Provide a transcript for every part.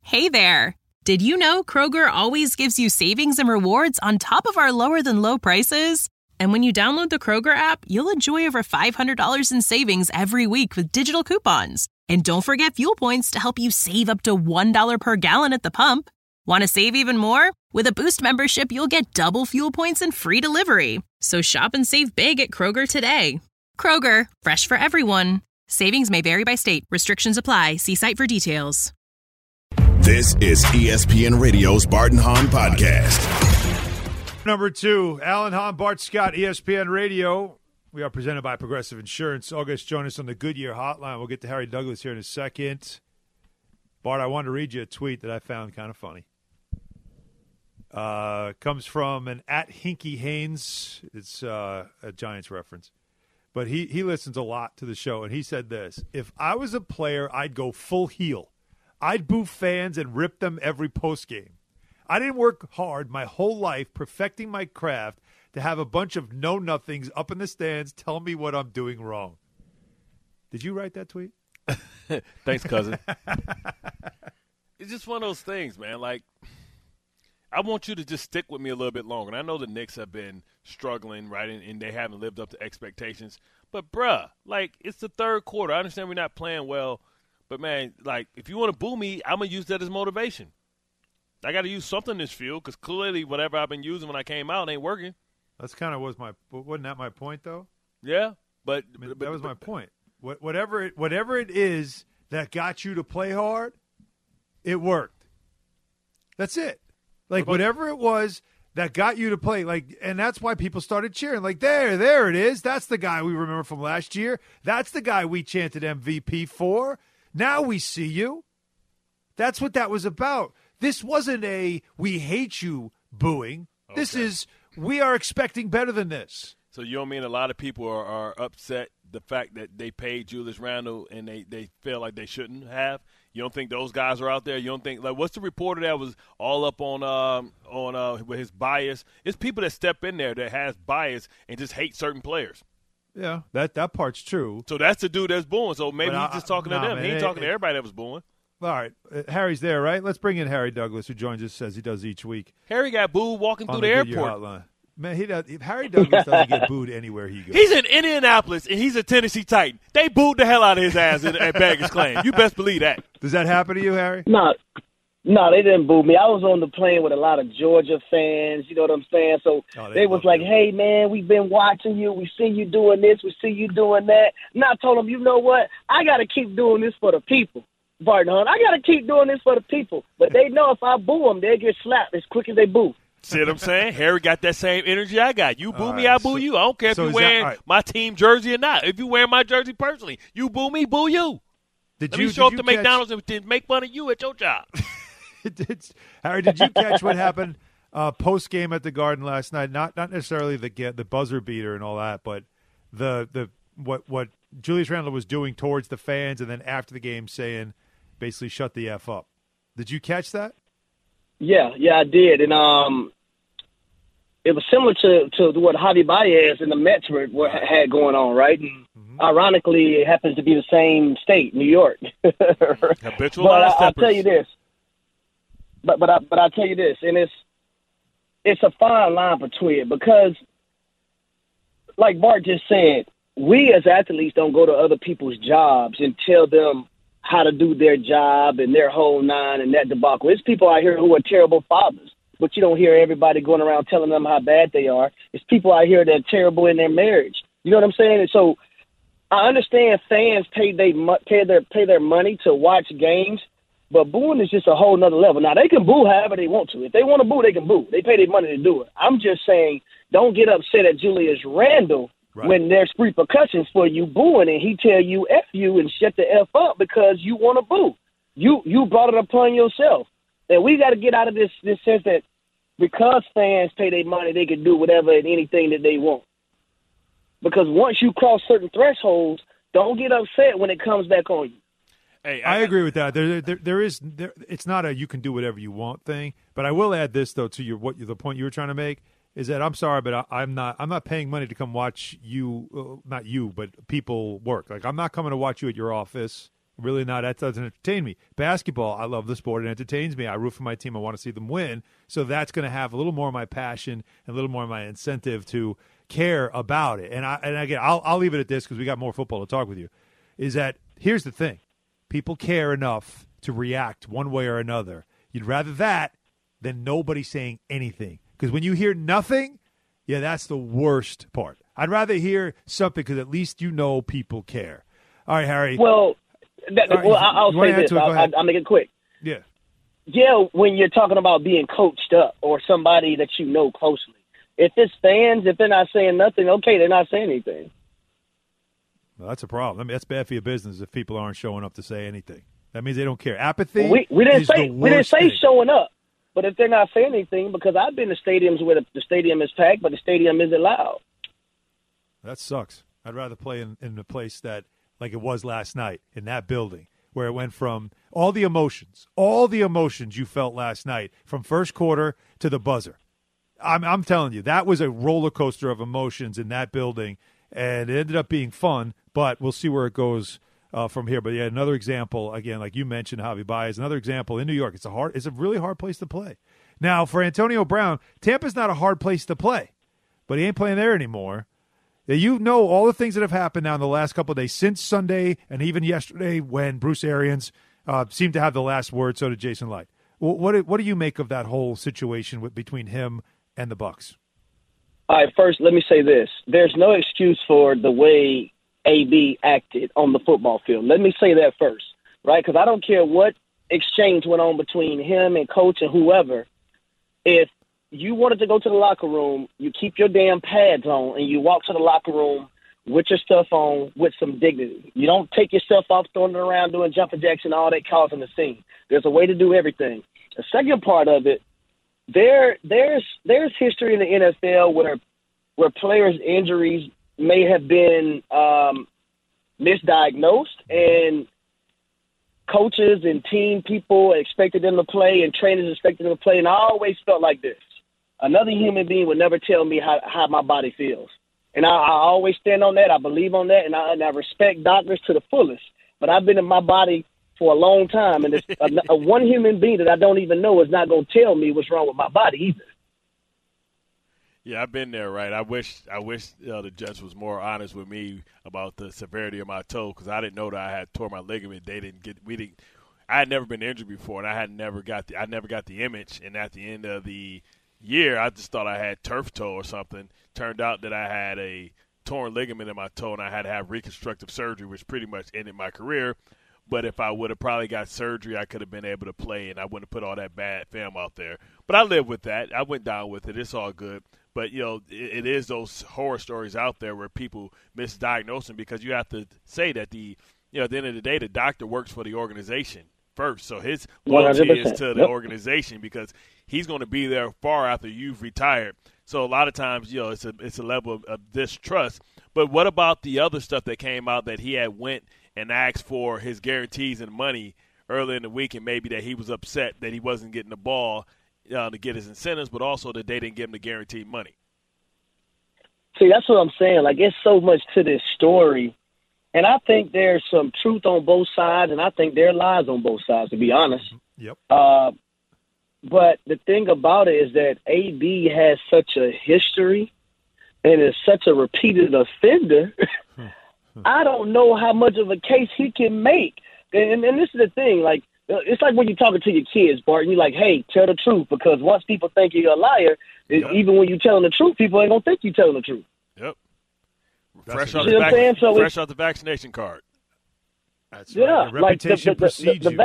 Hey there! Did you know Kroger always gives you savings and rewards on top of our lower-than-low prices? And when you download the Kroger app, you'll enjoy over $500 in savings every week with digital coupons. And don't forget fuel points to help you save up to $1 per gallon at the pump. Want to save even more? With a Boost membership, you'll get double fuel points and free delivery. So shop and save big at Kroger today. Kroger, fresh for everyone. Savings may vary by state. Restrictions apply. See site for details. This is ESPN Radio's Bart and Hahn Podcast. Number 2, Alan Hahn, Bart Scott, ESPN Radio. We are presented by Progressive Insurance. August, join us on the Goodyear Hotline. We'll get to Harry Douglas here in a second. Bart, I wanted to read you a tweet that I found kind of funny. Comes from an @Hinky Haynes. It's a Giants reference. But he listens a lot to the show, and he said this: if I was a player, I'd go full heel. I'd boo fans and rip them every postgame. I didn't work hard my whole life perfecting my craft to have a bunch of know-nothings up in the stands tell me what I'm doing wrong. Did you write that tweet? Thanks, cousin. It's just one of those things, man. Like, I want you to just stick with me a little bit longer. And I know the Knicks have been struggling, right, and they haven't lived up to expectations. But, bruh, like, it's the third quarter. I understand we're not playing well. But, man, like, if you want to boo me, I'm going to use that as motivation. I got to use something in this field because clearly whatever I've been using when I came out ain't working. That's kind of wasn't that my point, though? Yeah, but that was my point. Whatever it is that got you to play hard, it worked. That's it. Like, whatever it was that got you to play, like, and that's why people started cheering. Like, there it is. That's the guy we remember from last year. That's the guy we chanted MVP for. Now we see you. That's what that was about. This wasn't a "we hate you" booing. Okay. This is we are expecting better than this. So you don't mean a lot of people are upset the fact that they paid Julius Randle and they feel like they shouldn't have? You don't think those guys are out there? You don't think, like, what's the reporter that was all up on with his bias? It's people that step in there that has bias and just hate certain players. Yeah, that part's true. So that's the dude that's booing. So maybe he's just talking to them. Man, he ain't talking to everybody that was booing. All right. Harry's there, right? Let's bring in Harry Douglas, who joins us as he does each week. Harry got booed walking through the airport. Hotline. Man, Harry Douglas doesn't get booed anywhere he goes. He's in Indianapolis, and he's a Tennessee Titan. They booed the hell out of his ass at Baggage Claim. You best believe that. Does that happen to you, Harry? No, they didn't boo me. I was on the plane with a lot of Georgia fans, you know what I'm saying? So they was like, hey, man, we've been watching you. We see you doing this. We see you doing that. And I told them, you know what? I got to keep doing this for the people, Bart and Hahn. I got to keep doing this for the people. But they know if I boo them, they'll get slapped as quick as they boo. See what I'm saying? Harry got that same energy I got. You boo me, I boo you. I don't care if you're wearing my team jersey or not. If you're wearing my jersey personally, you boo me, boo you. Let me show up to McDonald's and make fun of you at your job. Harry, did you catch what happened post game at the Garden last night? Not necessarily the buzzer beater and all that, but what Julius Randle was doing towards the fans, and then after the game saying basically shut the F up. Did you catch that? Yeah, I did, and it was similar to what Javi Baez and the Mets had going on, right? And ironically, it happens to be the same state, New York. Habitual but I'll tell you this. But I'll tell you this, and it's a fine line between it because, like Bart just said, we as athletes don't go to other people's jobs and tell them how to do their job and their whole nine and that debacle. It's people out here who are terrible fathers, but you don't hear everybody going around telling them how bad they are. It's people out here that are terrible in their marriage. You know what I'm saying? And so I understand fans pay their money to watch games. But booing is just a whole nother level. Now, they can boo however they want to. If they want to boo, they can boo. They pay their money to do it. I'm just saying don't get upset at Julius Randle when there's repercussions for you booing and he tell you F you and shut the F up because you want to boo. You brought it upon yourself. And we got to get out of this sense that because fans pay their money, they can do whatever and anything that they want. Because once you cross certain thresholds, don't get upset when it comes back on you. Hey, I agree with that. It's not a you can do whatever you want thing. But I will add this though to the point you were trying to make is that I'm sorry, but I'm not paying money to come watch you, not you, but people work. Like I'm not coming to watch you at your office Really not. That doesn't entertain me. Basketball, I love the sport. It entertains me. I root for my team. I want to see them win. So that's going to have a little more of my passion and a little more of my incentive to care about it. And again, I'll leave it at this because we got more football to talk with you, is that here's the thing. People care enough to react one way or another. You'd rather that than nobody saying anything. Because when you hear nothing, yeah, that's the worst part. I'd rather hear something because at least you know people care. All right, Harry. Well, I'll say this. I'll make it quick. Yeah. Yeah, when you're talking about being coached up or somebody that you know closely. If it's fans, if they're not saying nothing, okay, they're not saying anything. Well, that's a problem. I mean, that's bad for your business if people aren't showing up to say anything. That means they don't care. Apathy. We didn't say thing. showing up, but if they're not saying anything, because I've been to stadiums where the stadium is packed, but the stadium isn't loud. That sucks. I'd rather play in a place that, like it was last night, in that building, where it went from all the emotions you felt last night, from first quarter to the buzzer. I'm telling you, that was a roller coaster of emotions in that building, and it ended up being fun, but we'll see where it goes from here. But yeah, another example, again, like you mentioned, Javi Baez, another example in New York. It's a really hard place to play. Now, for Antonio Brown, Tampa's not a hard place to play, but he ain't playing there anymore. You know all the things that have happened now in the last couple of days, since Sunday and even yesterday when Bruce Arians seemed to have the last word, so did Jason Light. What do you make of that whole situation between him and the Bucs? All right, first, let me say this. There's no excuse for the way AB acted on the football field. Let me say that first, right? Because I don't care what exchange went on between him and coach and whoever. If you wanted to go to the locker room, you keep your damn pads on, and you walk to the locker room with your stuff on with some dignity. You don't take your stuff off, throwing it around, doing jumping jacks and all that, causing a scene. There's a way to do everything. The second part of it, there's history in the NFL where players' injuries may have been misdiagnosed, and coaches and team people expected them to play, and trainers expected them to play, and I always felt like this. Another human being would never tell me how my body feels. And I always stand on that. I believe on that, and I respect doctors to the fullest. But I've been in my body for a long time, and one human being that I don't even know is not going to tell me what's wrong with my body either. Yeah, I've been there, right? I wish the judge was more honest with me about the severity of my toe, because I didn't know that I had tore my ligament. I had never been injured before, and I never got the image. And at the end of the year, I just thought I had turf toe or something. Turned out that I had a torn ligament in my toe, and I had to have reconstructive surgery, which pretty much ended my career. But if I would have probably got surgery, I could have been able to play, and I wouldn't have put all that bad film out there. But I lived with that. I went down with it. It's all good. But, it is those horror stories out there where people misdiagnose them, because you have to say that at the end of the day, the doctor works for the organization first. So his loyalty 100%. is to the organization, because he's going to be there far after you've retired. So a lot of times, it's a level of distrust. But what about the other stuff that came out that he had went and asked for his guarantees and money early in the week, and maybe that he was upset that he wasn't getting the ball to get his incentives, but also that they didn't give him the guaranteed money? See, that's what I'm saying. Like, it's so much to this story. And I think there's some truth on both sides, and I think there are lies on both sides, to be honest. Yep. But the thing about it is that AB has such a history and is such a repeated offender. I don't know how much of a case he can make. And this is the thing. Like, it's like when you're talking to your kids, Bart, and you're like, hey, tell the truth. Because once people think you're a liar, even when you're telling the truth, people ain't going to think you're telling the truth. Yep. That's Fresh off the vaccination card. That's Yeah, right. Your reputation precedes you.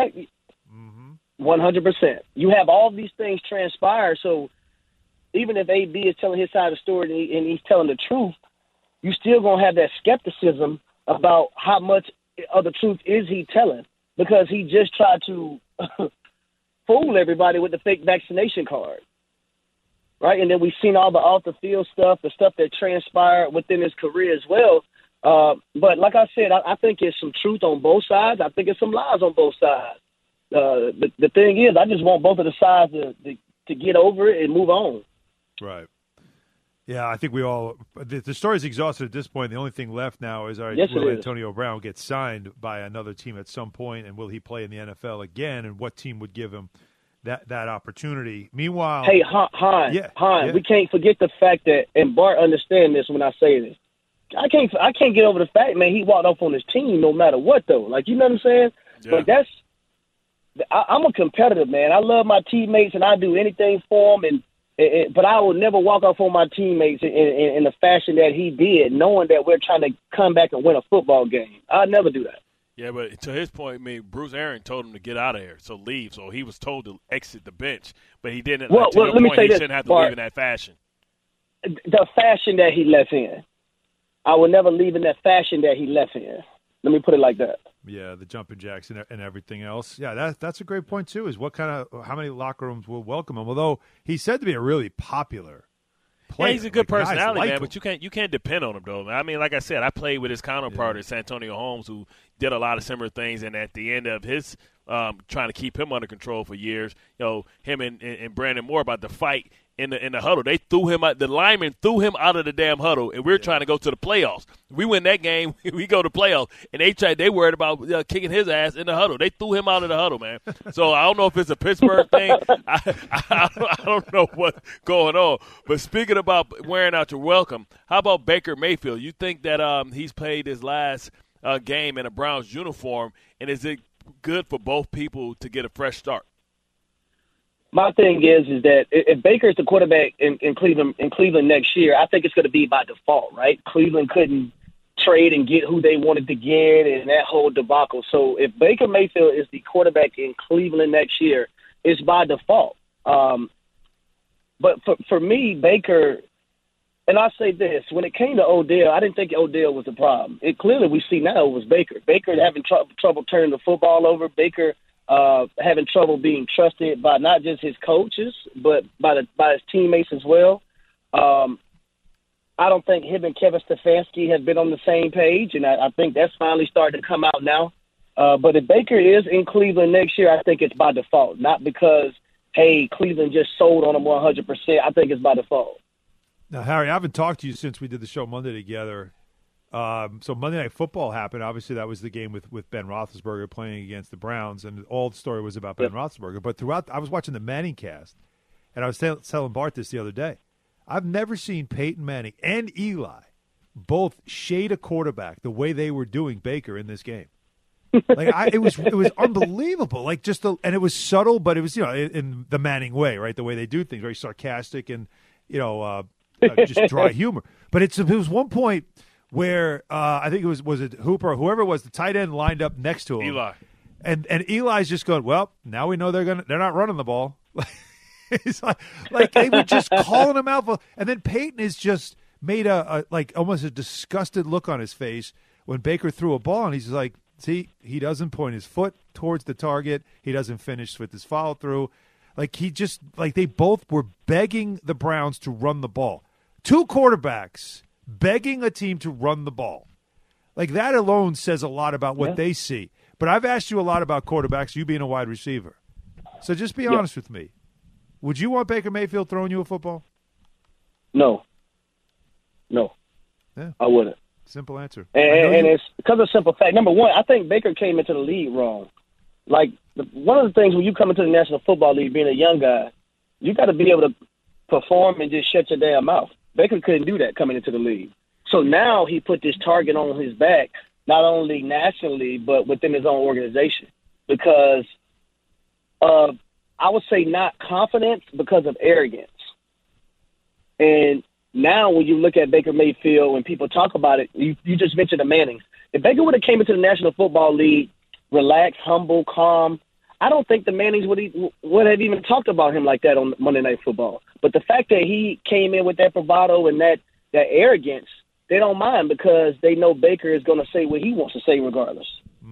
100%. You have all these things transpire, so even if AB is telling his side of the story and he's telling the truth, you still going to have that skepticism about how much of the truth is he telling, because he just tried to fool everybody with the fake vaccination card, right? And then we've seen all the off-the-field stuff, the stuff that transpired within his career as well. But like I said, I think there's some truth on both sides. I think there's some lies on both sides. The thing is, I just want both of the sides to get over it and move on. Right. Yeah, I think we all – the story's exhausted at this point. The only thing left now is, Yes, will Antonio Brown get signed by another team at some point, and will he play in the NFL again, and what team would give him that opportunity? Meanwhile – Hey, Han, we can't forget the fact that – and Bart understand this when I say this. I can't get over the fact, man, he walked off on his team no matter what, though. Like, you know what I'm saying? Yeah. But I'm a competitor, man. I love my teammates, and I do anything for them, but I will never walk off on my teammates in the fashion that he did, knowing that we're trying to come back and win a football game. I'll never do that. Yeah, but to his point, Bruce Aaron told him to get out of here, so leave. So he was told to exit the bench, but he didn't. Well, to your let me point, say he this, shouldn't have to Bart. leave in that fashion. The fashion that he left in. I will never leave in that fashion that he left in. Let me put it like that. Yeah, the jumping jacks and everything else. Yeah, that's a great point too. Is how many locker rooms will welcome him? Although he's said to be a really popular player. Yeah, he's a good like, personality, like man. him. But you can't depend on him though. I mean, like I said, I played with his counterpart at Santonio Holmes, who did a lot of similar things, and at the end of his trying to keep him under control for years, him and Brandon Moore about to fight in the huddle. They threw him out. The lineman threw him out of the damn huddle, and we're trying to go to the playoffs. We win that game, we go to playoffs, and they worried about kicking his ass in the huddle. They threw him out of the huddle, man. So I don't know if it's a Pittsburgh thing. I don't know what's going on. But speaking about wearing out your welcome, how about Baker Mayfield? You think that he's played his last game in a Browns uniform, and is it good for both people to get a fresh start? My thing is that if Baker's the quarterback in Cleveland next year, I think it's going to be by default, right? Cleveland couldn't trade and get who they wanted to get and that whole debacle. So if Baker Mayfield is the quarterback in Cleveland next year, it's by default. But for me, Baker, and I say this, when it came to Odell, I didn't think Odell was the problem. Clearly we see now it was Baker. Baker having trouble turning the football over. Baker having trouble being trusted by not just his coaches, but by his teammates as well. I don't think him and Kevin Stefanski have been on the same page, and I think that's finally starting to come out now. But if Baker is in Cleveland next year, I think it's by default, not because, hey, Cleveland just sold on him 100%. I think it's by default. Now, Harry, I haven't talked to you since we did the show Monday together. So Monday Night Football happened. Obviously, that was the game with Ben Roethlisberger playing against the Browns, and all the story was about Ben Roethlisberger. But throughout, I was watching the Manning cast, and I was telling Bart this the other day. I've never seen Peyton Manning and Eli both shade a quarterback the way they were doing Baker in this game. Like it was unbelievable. Like and it was subtle, but it was in the Manning way, right? The way they do things, very sarcastic and just dry humor. But it was one point where I think was it Hooper or whoever it was, the tight end lined up next to him. Eli. And Eli's just going, well, now we know they're not running the ball. He's like they were just calling him out. And then Peyton has just made a almost a disgusted look on his face when Baker threw a ball, and he's like, see, he doesn't point his foot towards the target. He doesn't finish with his follow through. Like they both were begging the Browns to run the ball. Two quarterbacks begging a team to run the ball. Like that alone says a lot about what they see. But I've asked you a lot about quarterbacks, you being a wide receiver. So just be honest with me. Would you want Baker Mayfield throwing you a football? No. Yeah. I wouldn't. Simple answer. And it's because of simple fact. Number one, I think Baker came into the league wrong. Like, one of the things when you come into the National Football League, being a young guy, you got to be able to perform and just shut your damn mouth. Baker couldn't do that coming into the league. So now he put this target on his back, not only nationally, but within his own organization. Because I would say not confidence, because of arrogance. And now when you look at Baker Mayfield, when people talk about it, you just mentioned the Mannings. If Baker would have came into the National Football League relaxed, humble, calm, I don't think the Mannings would have even talked about him like that on Monday Night Football. But the fact that he came in with that bravado and that arrogance, they don't mind because they know Baker is going to say what he wants to say regardless.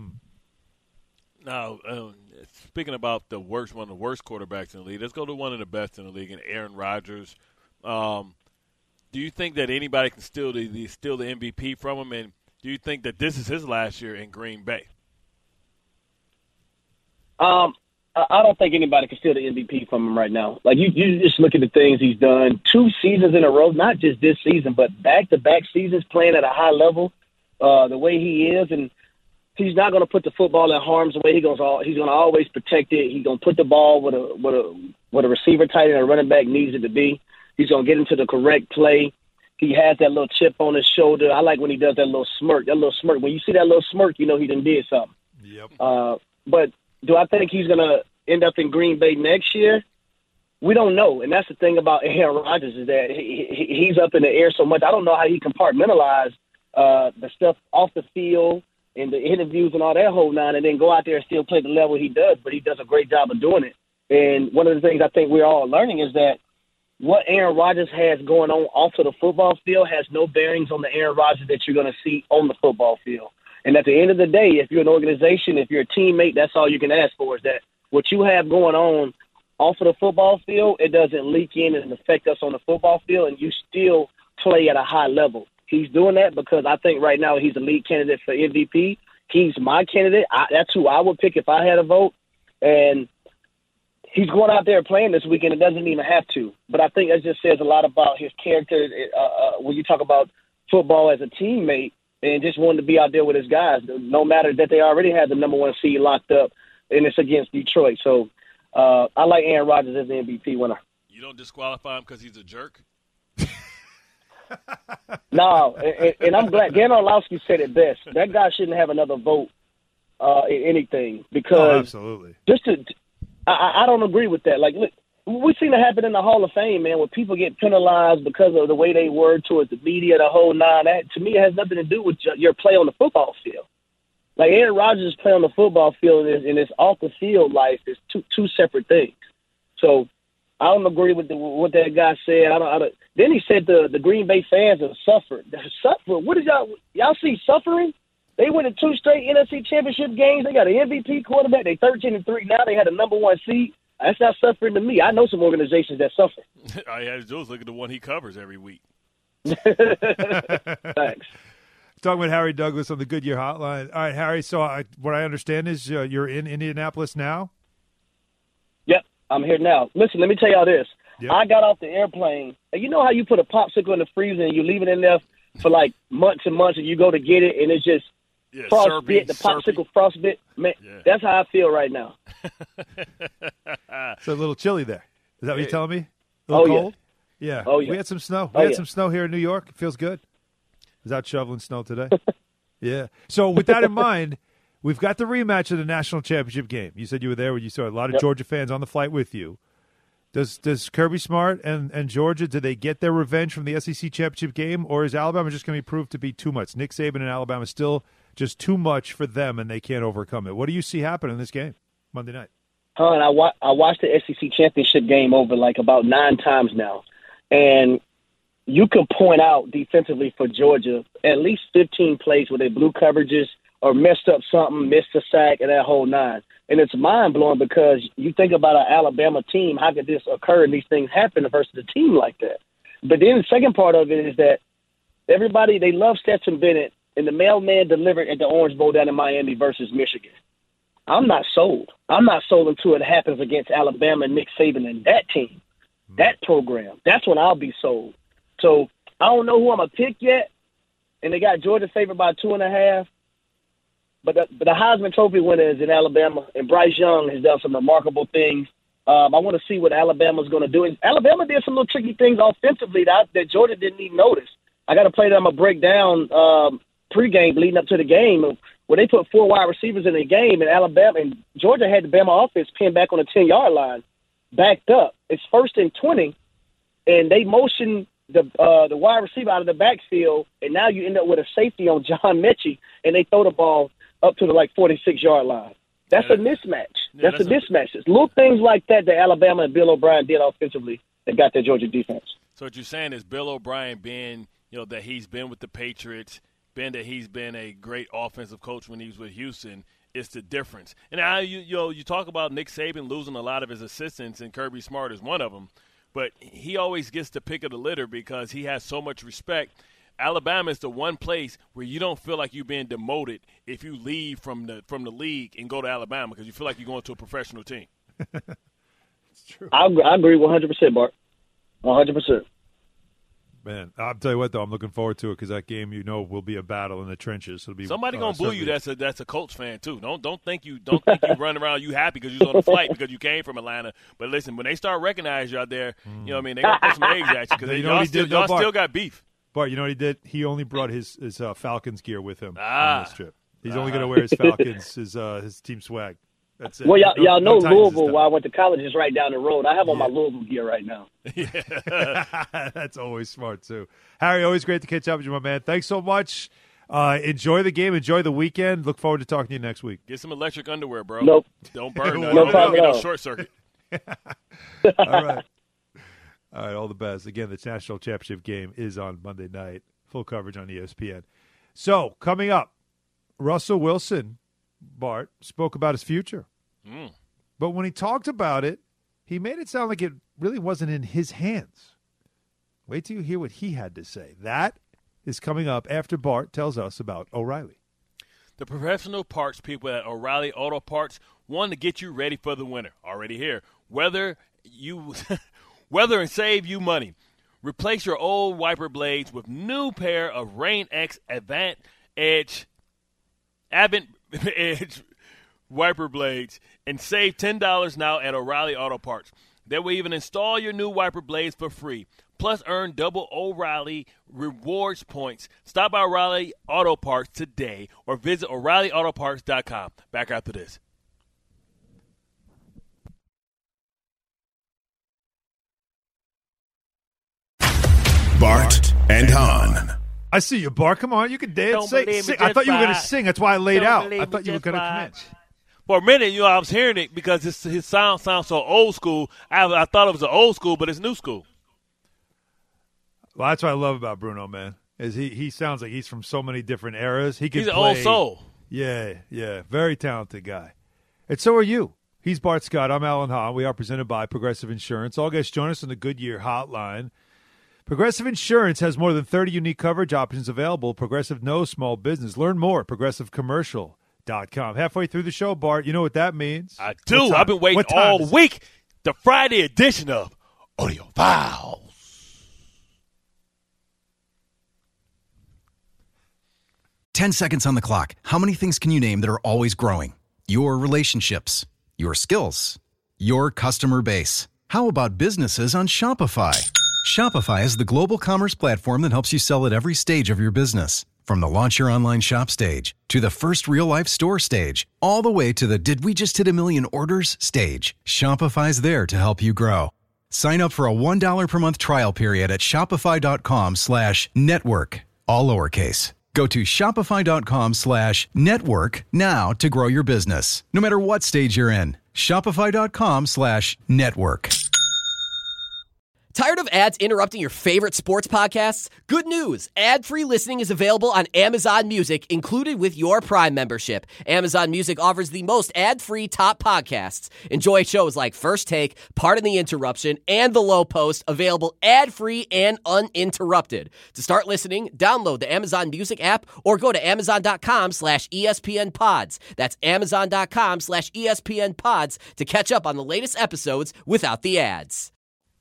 Now, speaking about one of the worst quarterbacks in the league, let's go to one of the best in the league, and Aaron Rodgers. Do you think that anybody can steal the MVP from him, and do you think that this is his last year in Green Bay? I don't think anybody can steal the MVP from him right now. Like, you just look at the things he's done. 2 seasons in a row, not just this season, but back-to-back seasons playing at a high level, the way he is. And he's not going to put the football in harm's way. He's going to always protect it. He's going to put the ball with a receiver tight end and a running back needs it to be. He's going to get into the correct play. He has that little chip on his shoulder. I like when he does that little smirk. When you see that little smirk, you know he done did something. Yep. But do I think he's going to end up in Green Bay next year? We don't know. And that's the thing about Aaron Rodgers is that he's up in the air so much. I don't know how he compartmentalized the stuff off the field and the interviews and all that whole nine and then go out there and still play the level he does, but he does a great job of doing it. And one of the things I think we're all learning is that what Aaron Rodgers has going on off of the football field has no bearings on the Aaron Rodgers that you're going to see on the football field. And at the end of the day, if you're an organization, if you're a teammate, that's all you can ask for is that what you have going on off of the football field, it doesn't leak in and affect us on the football field, and you still play at a high level. He's doing that because I think right now he's the lead candidate for MVP. He's my candidate. That's who I would pick if I had a vote. And he's going out there playing this weekend. It doesn't even have to. But I think that just says a lot about his character when you talk about football as a teammate and just wanting to be out there with his guys, no matter that they already had the number 1 seed locked up, and it's against Detroit. So I like Aaron Rodgers as the MVP winner. You don't disqualify him because he's a jerk? No, and I'm glad. Dan Orlovsky said it best. That guy shouldn't have another vote in anything because absolutely. I don't agree with that. Like, look, we've seen it happen in the Hall of Fame, man, where people get penalized because of the way they were towards the media, the whole nine. That, to me, it has nothing to do with your play on the football field. Like, Aaron Rodgers' play on the football field and his off-the-field life is two separate things. So I don't agree with what that guy said. Then he said the Green Bay fans have suffered. What is y'all see suffering? They went to 2 straight NFC championship games. They got an MVP quarterback. They 13-3 now. They had a number 1 seed. That's not suffering to me. I know some organizations that suffer. All you had to do is look at the one he covers every week. Thanks. Talking with Harry Douglas on the Goodyear Hotline. All right, Harry, so what I understand is you're in Indianapolis now? Yep, I'm here now. Listen, let me tell y'all this. Yep. I got off the airplane, and you know how you put a popsicle in the freezer and you leave it in there for like months and months, and you go to get it, and it's just frostbit, the popsicle frostbit? Man, That's how I feel right now. It's a little chilly there. Is that what you're telling me? A little cold? Yeah. Oh, yeah. We had some snow. We had some snow here in New York. It feels good. I was out shoveling snow today. Yeah. So with that in mind, we've got the rematch of the national championship game. You said you were there when you saw a lot of Georgia fans on the flight with you. Does Kirby Smart and Georgia, do they get their revenge from the SEC championship game, or is Alabama just going to be proved to be too much? Nick Saban and Alabama still just too much for them, and they can't overcome it. What do you see happen in this game Monday night? I watched the SEC championship game over like about 9 times now, and you can point out defensively for Georgia at least 15 plays where they blew coverages or messed up something, missed a sack, and that whole 9. And it's mind-blowing because you think about an Alabama team, how could this occur and these things happen versus a team like that? But then the second part of it is that everybody, they love Stetson Bennett, and the mailman delivered at the Orange Bowl down in Miami versus Michigan. I'm not sold. I'm not sold until it happens against Alabama and Nick Saban and that team, that program. That's when I'll be sold. So I don't know who I'm going to pick yet, and they got Georgia favored by 2.5. But the Heisman Trophy winner is in Alabama, and Bryce Young has done some remarkable things. I want to see what Alabama's going to do. And Alabama did some little tricky things offensively that Georgia didn't even notice. I got to play that. I'm going to break down pregame leading up to the game where they put 4 wide receivers in the game, and Alabama and Georgia had the Bama offense pinned back on the 10-yard line, backed up. It's 1st and 20, and they motioned the wide receiver out of the backfield, and now you end up with a safety on John Mechie, and they throw the ball up to the 46-yard line. That's a mismatch. That's a mismatch. It's little things like that Alabama and Bill O'Brien did offensively that got their Georgia defense. So what you're saying is Bill O'Brien being, that he's been with the Patriots, that he's been a great offensive coach when he was with Houston, is the difference. And now you talk about Nick Saban losing a lot of his assistants, and Kirby Smart is one of them, but he always gets the pick of the litter because he has so much respect. Alabama is the one place where you don't feel like you're being demoted if you leave from the league and go to Alabama because you feel like you're going to a professional team. It's true. I agree 100%, Bart. 100%. Man, I'll tell you what, though, I'm looking forward to it because that game, will be a battle in the trenches. It'll be Somebody gonna boo you. certainly- That's a Colts fan too. Don't think you run around you happy because you was on the flight because you came from Atlanta. But listen, when they start recognizing you out there, you know what I mean, they gonna throw some eggs at you because You know what he did, though, y'all Bart? still got beef. Bart, you know what he did? He only brought his Falcons gear with him on this trip. He's only Ah. going to wear his Falcons, his team swag. That's it. Well, y'all know Titans this Louisville, time. where I went to college, is right down the road. I have on my Louisville gear right now. That's always smart, too. Harry, always great to catch up with you, my man. Thanks so much. Enjoy the game. Enjoy the weekend. Look forward to talking to you next week. Get some electric underwear, bro. Nope. Don't burn. No Don't problem get at no all. short circuit. All right. All right, all the best. Again, the national championship game is on Monday night. Full coverage on ESPN. So, coming up, Russell Wilson, Bart, spoke about his future. But when he talked about it, he made it sound like it really wasn't in his hands. Wait till you hear what he had to say. That is coming up after Bart tells us about O'Reilly. The professional parts people at O'Reilly Auto Parts want to get you ready for the winter. Already here. Whether and save you money. Replace your old wiper blades with new pair of Rain-X Advent Edge wiper blades and save $10 now at O'Reilly Auto Parts. They will even install your new wiper blades for free. Plus, earn double O'Reilly rewards points. Stop by O'Reilly Auto Parts today or visit O'ReillyAutoParts.com. Back after this. Bart and Hahn. I see you, Bart. Come on, you can dance. Don't believe me, Sing. I just thought you were going to watch. sing. That's why I laid Don't out. believe I me, thought you were just going to come in. watch. For a minute, I was hearing it because his sound sounds so old school. I thought it was an old school, but it's new school. Well, that's what I love about Bruno, man. Is he sounds like he's from so many different eras. He can He's an play, old soul. Yeah. Very talented guy. And so are you. He's Bart Scott. I'm Alan Hahn. We are presented by Progressive Insurance. All guests join us on the Goodyear Hotline. Progressive Insurance has more than 30 unique coverage options available. Progressive knows small business. Learn more at progressivecommercial.com. Halfway through the show, Bart, you know what that means? I What do. time- I've been waiting what time all is it? week. The Friday edition of Audio Files. 10 seconds on the clock. How many things can you name that are always growing? Your relationships, your skills, your customer base. How about businesses on Shopify? Shopify is the global commerce platform that helps you sell at every stage of your business. From the launch your online shop stage to the first real-life store stage, all the way to the did we just hit a million orders stage. Shopify's there to help you grow. Sign up for a $1 per month trial period at shopify.com/network, all lowercase. Go to shopify.com/network now to grow your business, no matter what stage you're in. Shopify.com/network. Tired of ads interrupting your favorite sports podcasts? Good news! Ad-free listening is available on Amazon Music, included with your Prime membership. Amazon Music offers the most ad-free top podcasts. Enjoy shows like First Take, Pardon the Interruption, and The Low Post, available ad-free and uninterrupted. To start listening, download the Amazon Music app or go to amazon.com/ESPN Pods. That's amazon.com/ESPN Pods to catch up on the latest episodes without the ads.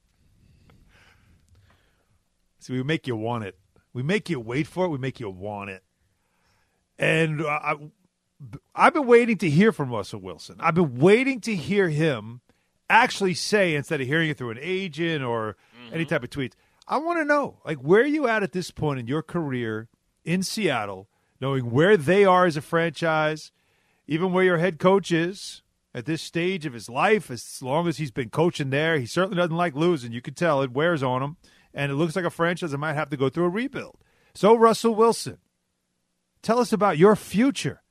See, we make you want it. We make you wait for it. We make you want it. And I've been waiting to hear from Russell Wilson. I've been waiting to hear him actually say, instead of hearing it through an agent or any type of tweets, I want to know, like, where are you at this point in your career in Seattle, knowing where they are as a franchise, even where your head coach is at this stage of his life, as long as he's been coaching there. He certainly doesn't like losing. You can tell it wears on him. And it looks like a franchise that might have to go through a rebuild. So, Russell Wilson, tell us about your future.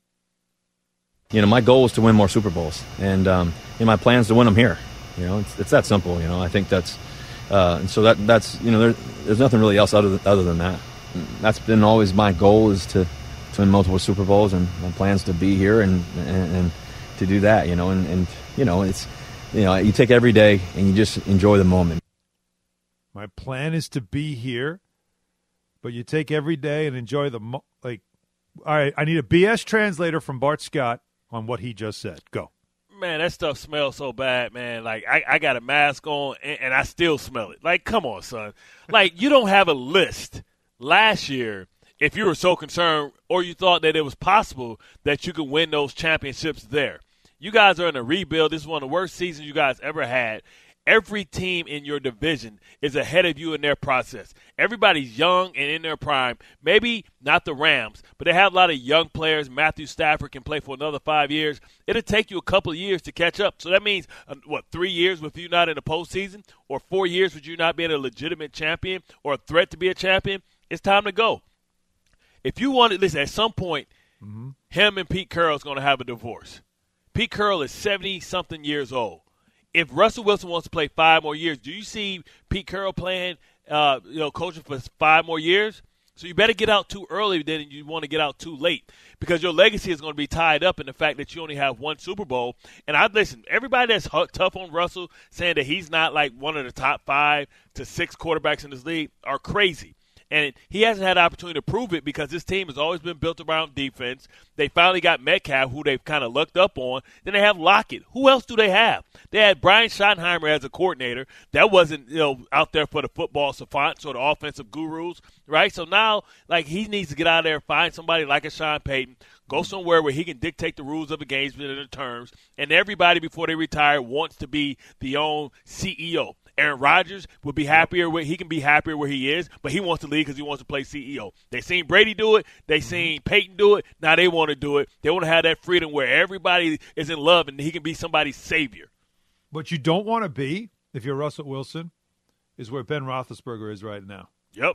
My goal is to win more Super Bowls, and my plan is to win them here. It's that simple. I think that's, and so that's there's nothing really else other than that. That's been always my goal, is to win multiple Super Bowls, and my plans to be here and to do that. It's you take every day and you just enjoy the moment. My plan is to be here, but you take every day and enjoy all right, I need a BS translator from Bart Scott on what he just said. Go. Man, that stuff smells so bad, man. Like, I got a mask on, and I still smell it. Like, come on, son. Like, you don't have a list last year if you were so concerned or you thought that it was possible that you could win those championships there. You guys are in a rebuild. This is one of the worst seasons you guys ever had. Every team in your division is ahead of you in their process. Everybody's young and in their prime. Maybe not the Rams, but they have a lot of young players. Matthew Stafford can play for another 5 years. It'll take you a couple of years to catch up. So that means, 3 years with you not in the postseason, or 4 years with you not being a legitimate champion or a threat to be a champion? It's time to go. If you want to, listen, at some point, him and Pete Carroll is going to have a divorce. Pete Carroll is 70-something years old. If Russell Wilson wants to play 5 more years, do you see Pete Carroll playing, coaching for 5 more years? So you better get out too early than you want to get out too late, because your legacy is going to be tied up in the fact that you only have 1 Super Bowl. And listen, everybody that's tough on Russell, saying that he's not like one of the top 5 to 6 quarterbacks in this league, are crazy. And he hasn't had an opportunity to prove it because this team has always been built around defense. They finally got Metcalf, who they've kind of lucked up on. Then they have Lockett. Who else do they have? They had Brian Schottenheimer as a coordinator. That wasn't, out there for the football savants or the offensive gurus, right? So now, he needs to get out of there and find somebody like a Sean Payton, go somewhere where he can dictate the rules of the games and the terms. And everybody before they retire wants to be the own CEO. Aaron Rodgers would be happier he can be happier where he is, but he wants to leave because he wants to play CEO. They seen Brady do it. They seen Peyton do it. Now they want to do it. They want to have that freedom where everybody is in love and he can be somebody's savior. What you don't want to be, if you're Russell Wilson, is where Ben Roethlisberger is right now. Yep.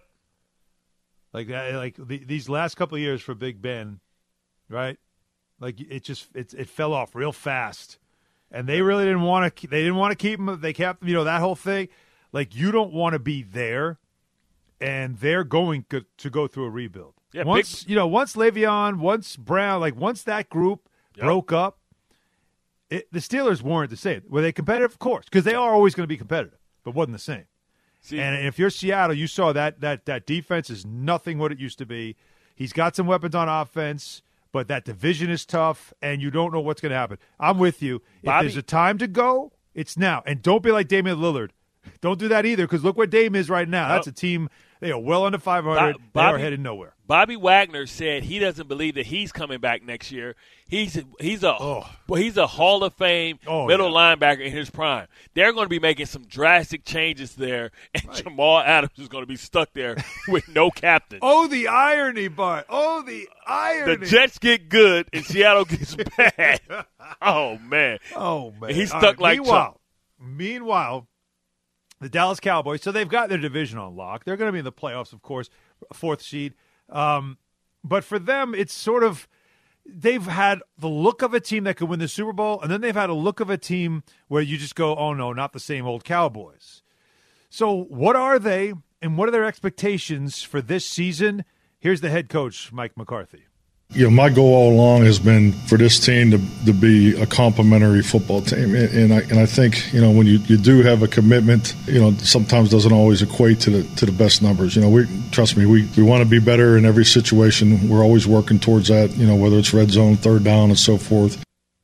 These last couple of years for Big Ben, right? It fell off real fast. And they really didn't want to. They didn't want to keep him. They kept, that whole thing. You don't want to be there, and they're going to go through a rebuild. Yeah, once Le'Veon, once Brown, once that group broke up, the Steelers weren't the same. Were they competitive? Of course, because they are always going to be competitive, but wasn't the same. See, and if you're Seattle, you saw that defense is nothing what it used to be. He's got some weapons on offense. But that division is tough, and you don't know what's going to happen. I'm with you. If there's a time to go, it's now. And don't be like Damian Lillard. Don't do that either, because look where Dame is right now. That's a team, they are well under 500. They are headed nowhere. Bobby Wagner said he doesn't believe that he's coming back next year. He's a Hall of Fame middle linebacker in his prime. They're going to be making some drastic changes there, and Jamal Adams is going to be stuck there with no captain. Oh, the irony, Bart. Oh, the irony. The Jets get good, and Seattle gets bad. Oh, man. He's stuck Meanwhile, the Dallas Cowboys, so they've got their division on lock. They're going to be in the playoffs, of course, 4th seed. But for them, it's sort of they've had the look of a team that could win the Super Bowl, and then they've had a look of a team where you just go, oh, no, not the same old Cowboys. So what are they, and what are their expectations for this season? Here's the head coach, Mike McCarthy. My goal all along has been for this team to be a complementary football team, and I think when you do have a commitment, sometimes doesn't always equate to the best numbers. Trust me, we want to be better in every situation. We're always working towards that. Whether it's red zone, 3rd down, and so forth.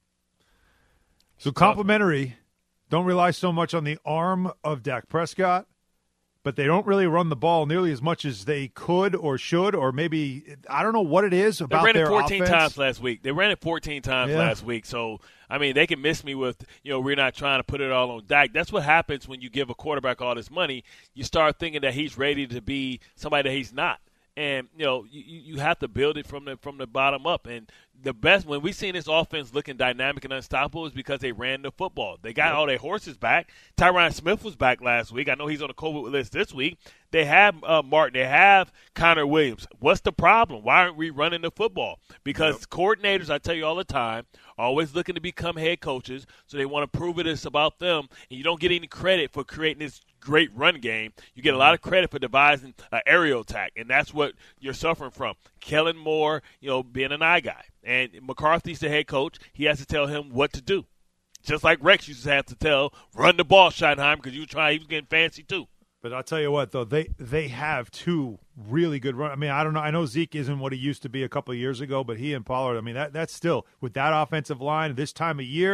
So complementary, don't rely so much on the arm of Dak Prescott. But they don't really run the ball nearly as much as they could or should, or maybe I don't know what it is about their offense. They ran it 14 times last week. They ran it 14 times last week. So, they can miss me with, we're not trying to put it all on Dak. That's what happens when you give a quarterback all this money. You start thinking that he's ready to be somebody that he's not. And, you have to build it from the bottom up. And the best, when we seen this offense looking dynamic and unstoppable, is because they ran the football. They got all their horses back. Tyron Smith was back last week. I know he's on the COVID list this week. They have Martin. They have Connor Williams. What's the problem? Why aren't we running the football? Because coordinators, I tell you all the time, are always looking to become head coaches, so they want to prove it's about them, and you don't get any credit for creating this great run game. You get a lot of credit for devising an aerial attack, and that's what you're suffering from. Kellen Moore, being an eye guy. And McCarthy's the head coach. He has to tell him what to do. Just like Rex used to have to run the ball, Schottenheimer, because he was getting fancy too. But I'll tell you what, though, they have 2 really good runs. I don't know. I know Zeke isn't what he used to be a couple of years ago, but he and Pollard, that's still, with that offensive line this time of year,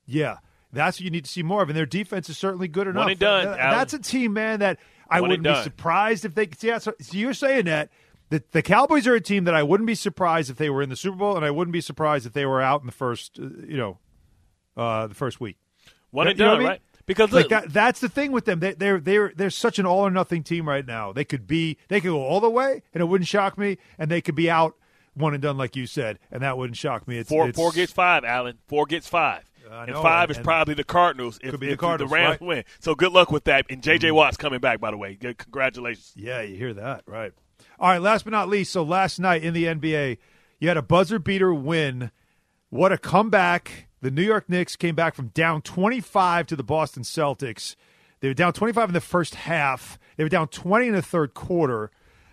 Yeah, that's what you need to see more of, and their defense is certainly good enough. One and done, That's a team, man, that I wouldn't be surprised if they could see that. So you're saying that the Cowboys are a team that I wouldn't be surprised if they were in the Super Bowl, and I wouldn't be surprised if they were out in the first, the first week. One and done, right? Because look, that's the thing with them. They're such an all or nothing team right now. They could go all the way, and it wouldn't shock me, and they could be out one and done, like you said, and that wouldn't shock me. Four gets 5, Allen. 4 gets 5. And 5 is probably the Cardinals if the Rams win. So good luck with that. And J.J. Watt's coming back, by the way. Good, congratulations. Yeah, you hear that, right. All right, last but not least, so last night in the NBA, you had a buzzer-beater win. What a comeback. The New York Knicks came back from down 25 to the Boston Celtics. They were down 25 in the first half. They were down 20 in the third quarter.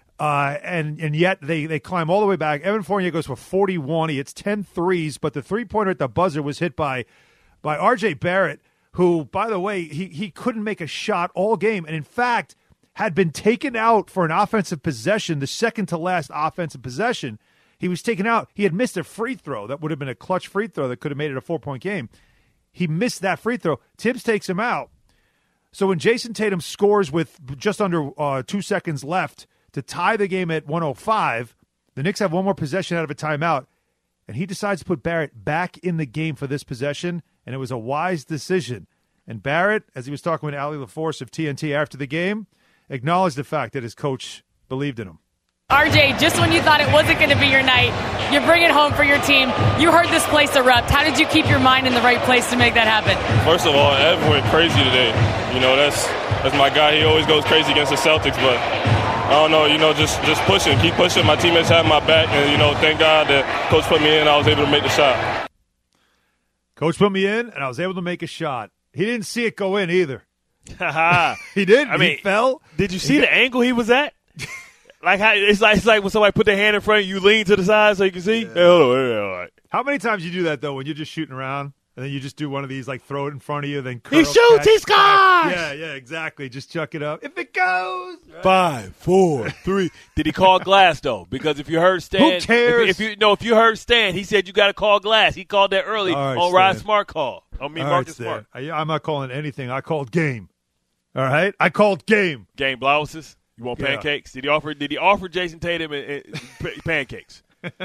And yet they climb all the way back. Evan Fournier goes for 41. He hits 10 threes, but the three-pointer at the buzzer was hit by R.J. Barrett, who, by the way, he couldn't make a shot all game, and in fact had been taken out for an offensive possession, the second to last offensive possession. He was taken out. He had missed a free throw. That would have been a clutch free throw that could have made it a 4-point game. He missed that free throw. Tibbs takes him out. So when Jason Tatum scores with just under 2 seconds left to tie the game at 105, the Knicks have one more possession out of a timeout, and he decides to put Barrett back in the game for this possession, and it was a wise decision. And Barrett, as he was talking with Ali LaForce of TNT after the game, acknowledged the fact that his coach believed in him. RJ, just when you thought it wasn't going to be your night, you bring it home for your team. You heard this place erupt. How did you keep your mind in the right place to make that happen? First of all, Ev went crazy today. That's my guy. He always goes crazy against the Celtics, but I don't know, just pushing. Keep pushing. My teammates have my back, and, thank God that Coach put me in. I was able to make the shot. Coach put me in, and I was able to make a shot. He didn't see it go in either. He did. He fell. Did you see the angle he was at? It's like when somebody put their hand in front of you, lean to the side so you can see. Yeah. All right. How many times you do that, though, when you're just shooting around? And then you just do one of these, like throw it in front of you, then curl. He shoots, he scores! Yeah, exactly. Just chuck it up. If it goes. Right. 5, 4, 3. Did he call glass, though? Because if you heard Stan. Who cares? If you heard Stan, he said you got to call glass. He called that early on Rod Smart call. Marcus Smart. I'm not calling anything. I called game. All right? I called game. Game blouses? You want pancakes? Did he offer Jason Tatum pancakes?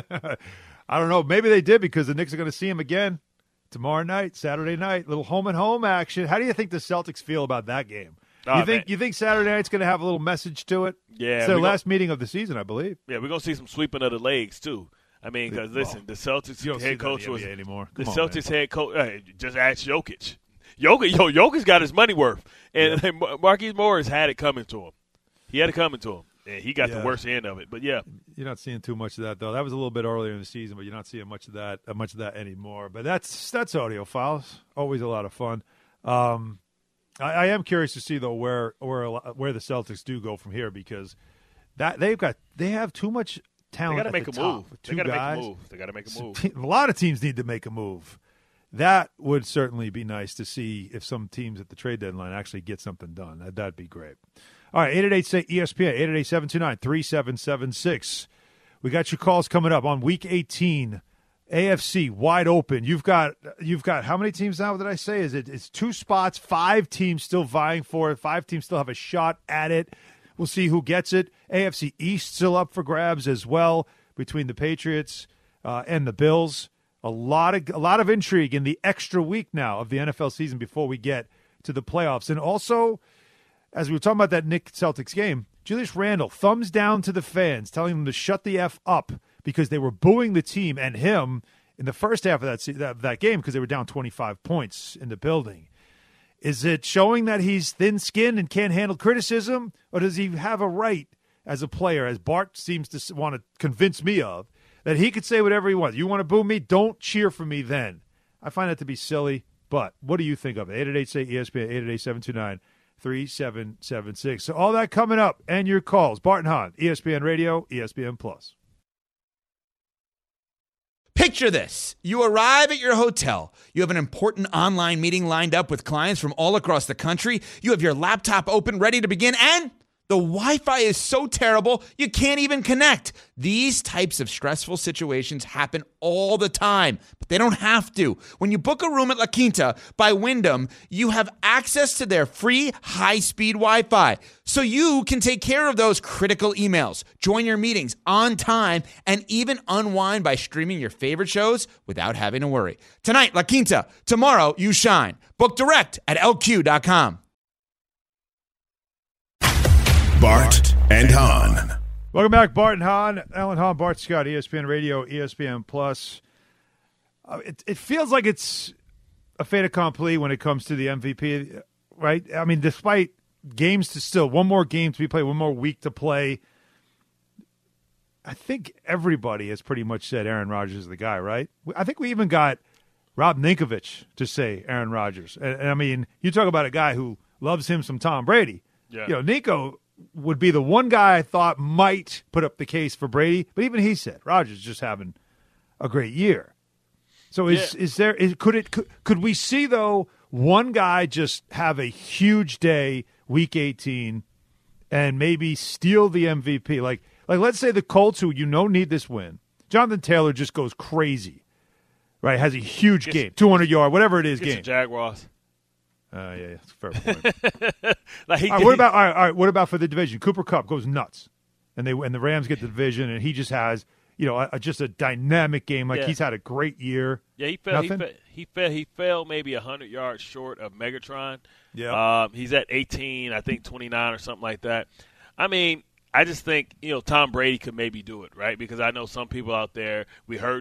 I don't know. Maybe they did because the Knicks are going to see him again. Tomorrow night, Saturday night, little home-and-home action. How do you think the Celtics feel about that game? You think Saturday night's going to have a little message to it? Yeah. It's their last meeting of the season, I believe. Yeah, we're going to see some sweeping of the legs, too. I mean, because, listen, the Celtics head coach was – anymore. The Celtics head coach just asked Jokic. Jokic got his money worth. And Marquise Morris had it coming to him. He had it coming to him. And he got the worst end of it, but yeah. You're not seeing too much of that, though. That was a little bit earlier in the season, but you're not seeing much of that anymore. But that's Audiophiles. Always a lot of fun. I am curious to see, though, where the Celtics do go from here because they have too much talent. They got to make a move. They got to make a move. A lot of teams need to make a move. That would certainly be nice to see if some teams at the trade deadline actually get something done. That'd be great. All right, 888-ESPN, 888-729-3776. We got your calls coming up on Week 18, AFC wide open. You've got how many teams now? Did I say? It's 2 spots, 5 teams still vying for it. 5 teams still have a shot at it. We'll see who gets it. AFC East still up for grabs as well between the Patriots and the Bills. A lot of intrigue in the extra week now of the NFL season before we get to the playoffs, and also. As we were talking about that Knicks-Celtics game, Julius Randle, thumbs down to the fans, telling them to shut the F up because they were booing the team and him in the first half of that game because they were down 25 points in the building. Is it showing that he's thin-skinned and can't handle criticism, or does he have a right as a player, as Bart seems to want to convince me of, that he could say whatever he wants? You want to boo me? Don't cheer for me then. I find that to be silly, but what do you think of it? 888-ESPN, 888-729-3776. So all that coming up and your calls. Bart and Hahn, ESPN Radio, ESPN Plus. Picture this. You arrive at your hotel. You have an important online meeting lined up with clients from all across the country. You have your laptop open, ready to begin, and The Wi-Fi is so terrible, you can't even connect. These types of stressful situations happen all the time, but they don't have to. When you book a room at La Quinta by Wyndham, you have access to their free high-speed Wi-Fi, so you can take care of those critical emails, join your meetings on time, and even unwind by streaming your favorite shows without having to worry. Tonight, La Quinta. Tomorrow, you shine. Book direct at LQ.com. Bart and Hahn. Welcome back, Bart and Hahn. Alan Hahn, Bart Scott, ESPN Radio, ESPN Plus. It feels like it's a fait accompli when it comes to the MVP, right? I mean, despite games to still, one more game to be played, one more week to play, I think everybody has pretty much said Aaron Rodgers is the guy, right? I think we even got Rob Ninkovich to say Aaron Rodgers. And I mean, you talk about a guy who loves him some Tom Brady. Yeah. You know, Nico would be the one guy I thought might put up the case for Brady, but even he said Rodgers is just having a great year. So could we see though one guy just have a huge day week 18 and maybe steal the MVP? Like let's say the Colts, who need this win, Jonathan Taylor just goes crazy, right? Has a huge game, 200-yard, whatever it is, game. Jaguars. Yeah, that's a fair point. All right, what about for the division? Cooper Kupp goes nuts, and the Rams get the division, and he just has just a dynamic game. Like he's had a great year. Yeah, he fell maybe 100 yards short of Megatron. Yeah, he's at 18, I think 29 or something like that. I mean, I just think Tom Brady could maybe do it, right? Because I know some people out there. We heard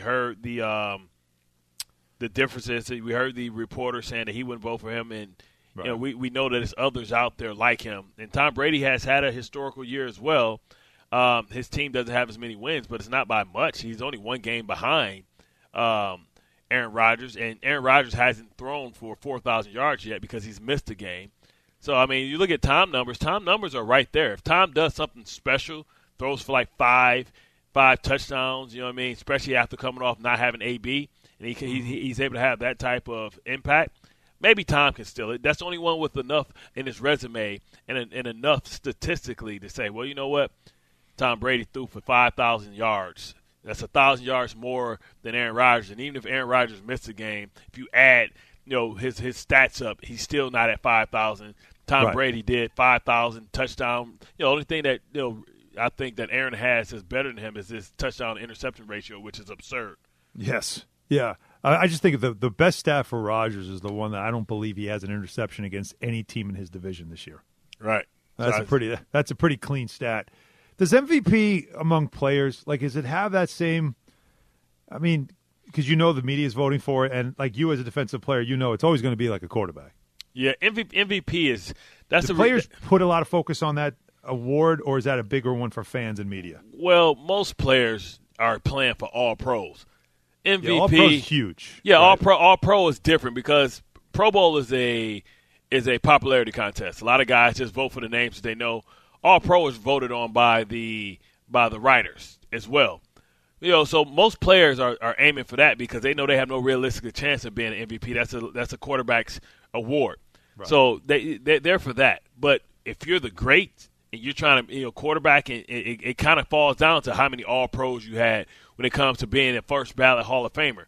the differences. We heard the reporter saying that he wouldn't vote for him, and right. We know that there's others out there like him. And Tom Brady has had a historical year as well. His team doesn't have as many wins, but it's not by much. He's only one game behind Aaron Rodgers, and Aaron Rodgers hasn't thrown for 4,000 yards yet because he's missed a game. So, I mean, you look at Tom numbers are right there. If Tom does something special, throws for like five touchdowns, especially after coming off not having AB, and he's able to have that type of impact, maybe Tom can steal it. That's the only one with enough in his resume and enough statistically to say, well, you know what? Tom Brady threw for 5,000 yards. That's 1,000 yards more than Aaron Rodgers. And even if Aaron Rodgers missed a game, if you add his stats up, he's still not at 5,000. Tom Brady did 5,000 touchdown. The only thing that I think that Aaron has is better than him is his touchdown interception ratio, which is absurd. Yes. Yeah, I just think the best stat for Rodgers is the one that I don't believe he has an interception against any team in his division this year. Right. That's a pretty clean stat. Does MVP among players, does it have that same? I mean, because the media is voting for it, and like you as a defensive player, it's always going to be like a quarterback. Yeah, MVP is that's Do players put a lot of focus on that award, or is that a bigger one for fans and media? Well, most players are playing for All Pros. MVP, yeah, All Pro is huge. Yeah, right? All Pro is different because Pro Bowl is a popularity contest. A lot of guys just vote for the names that they know. All Pro is voted on by the writers as well. So most players are aiming for that because they know they have no realistic chance of being an MVP. That's a quarterback's award. Right. So they're for that. But if you're the great and you're trying to quarterback, and it kind of falls down to how many All Pros you had when it comes to being a first ballot Hall of Famer.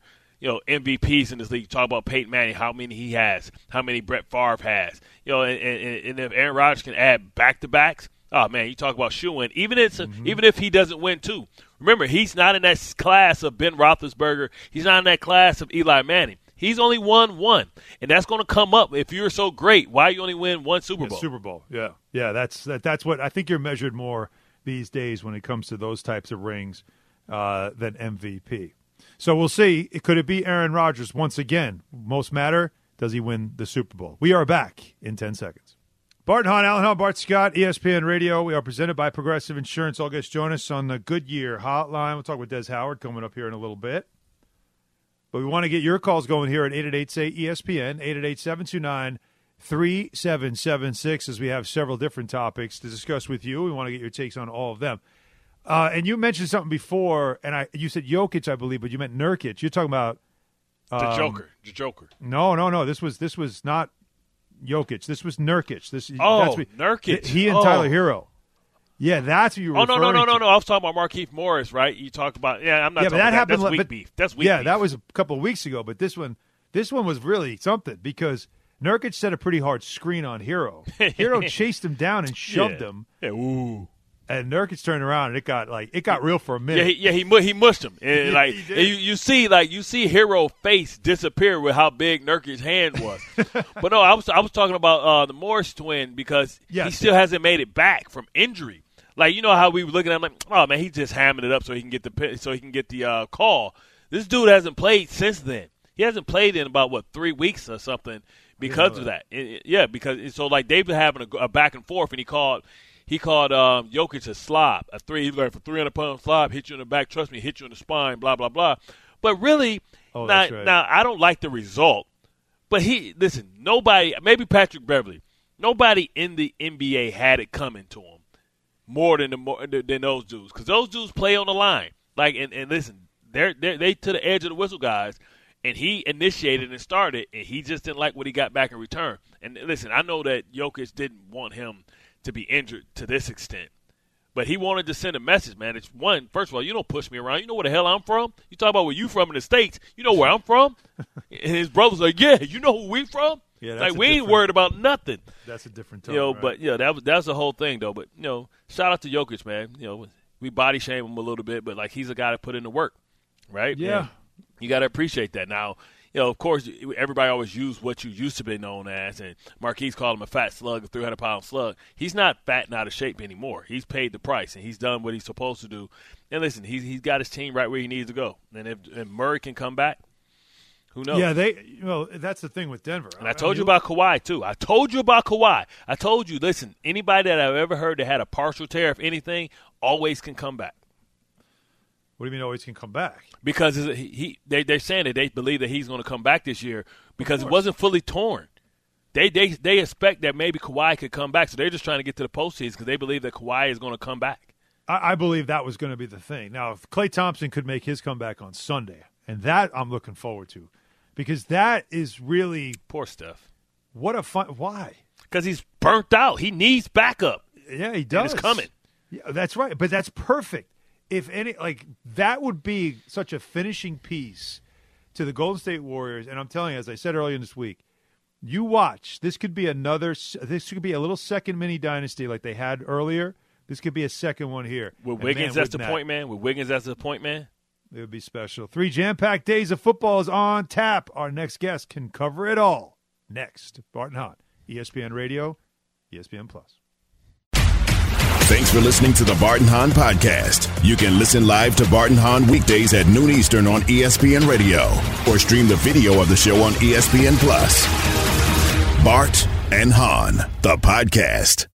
MVPs in this league. Talk about Peyton Manning, how many he has, how many Brett Favre has. And if Aaron Rodgers can add back-to-backs, oh man, you talk about shoe-in. Even if he doesn't win too. Remember, he's not in that class of Ben Roethlisberger. He's not in that class of Eli Manning. He's only won one, and that's going to come up. If you're so great, why you only win one Super Bowl? Super Bowl, yeah. That's what I think you're measured more these days when it comes to those types of rings than MVP. So we'll see. Could it be Aaron Rodgers once again? Most matter, does he win the Super Bowl? We are back in 10 seconds. Bart Hahn, Alan Hahn, Bart Scott, ESPN Radio. We are presented by Progressive Insurance. All guests join us on the Goodyear Hotline. We'll talk with Des Howard coming up here in a little bit. But we want to get your calls going here at 888-SAY-ESPN, 888-729-3776, as we have several different topics to discuss with you. We want to get your takes on all of them. And you mentioned something before, and you said Jokic, I believe, but you meant Nurkic. You're talking about the Joker. No. This was not Jokic. This was Nurkic. Nurkic. He and Tyler Hero. Yeah, that's what you were referring to. No. I was talking about Markieff Morris, right? You talked about I'm not talking about that. That's weak beef. That's weak beef. That was a couple of weeks ago, but this one was really something because Nurkic set a pretty hard screen on Hero. Hero chased him down and shoved him. Yeah, ooh. And Nurkic turned around and it got real for a minute. He mushed him. And you see Hero face disappear with how big Nurkic's hand was. But no, I was talking about the Morris twin because he still hasn't made it back from injury. Like, you know how we were looking at him like, oh man, he's just hamming it up so he can get the call. This dude hasn't played since then. He hasn't played in about 3 weeks or something because of that. Because so like they've been having a back and forth, and he called Jokic a slob, he's like for 300-pound slob, hit you in the back, trust me, hit you in the spine, blah blah blah. But really, now I don't like the result. But nobody, maybe Patrick Beverly, nobody in the NBA had it coming to him more than those dudes, because those dudes play on the line. Like and listen, they to the edge of the whistle, guys. And he initiated and started, and he just didn't like what he got back in return. And listen, I know that Jokic didn't want him to be injured to this extent, but he wanted to send a message, man. It's first of all, you don't push me around. You know where the hell I'm from. You talk about where you from in the States. You know where I'm from. And his brother's like, yeah, you know who we from. Yeah, like we ain't worried about nothing. That's a different tone, right? But that's the whole thing though. But shout out to Jokic, man. We body shame him a little bit, but like he's a guy that put in the work, right? Yeah. And you got to appreciate that. Now, of course, everybody always used what you used to be known as, and Marquise called him a fat slug, a 300-pound slug. He's not fat and out of shape anymore. He's paid the price, and he's done what he's supposed to do. And listen, he's got his team right where he needs to go. And if Murray can come back, who knows? Yeah, that's the thing with Denver. And I told you about Kawhi, too. I told you, listen, anybody that I've ever heard that had a partial tear, if anything, always can come back. What do you mean always can come back? Because they're saying that they believe that he's going to come back this year because it wasn't fully torn. They expect that maybe Kawhi could come back, so they're just trying to get to the postseason because they believe that Kawhi is going to come back. I believe that was going to be the thing. Now, if Klay Thompson could make his comeback on Sunday, and that I'm looking forward to, because that is really poor Steph. What a fun. Why? Because he's burnt out. He needs backup. Yeah, he does. And it's coming. Yeah, that's right. But that's perfect. If any, that would be such a finishing piece to the Golden State Warriors. And I'm telling you, as I said earlier in this week, you watch. This could be a little second mini dynasty like they had earlier. This could be a second one here. With Wiggins as the point man. With Wiggins as the point man. It would be special. 3 jam-packed days of football is on tap. Our next guest can cover it all. Next, Barton Hahn, ESPN Radio, ESPN Plus. Thanks for listening to the Barton Hahn Podcast. You can listen live to Barton Hahn weekdays at noon Eastern on ESPN Radio or stream the video of the show on ESPN Plus. Bart and Hahn, the podcast.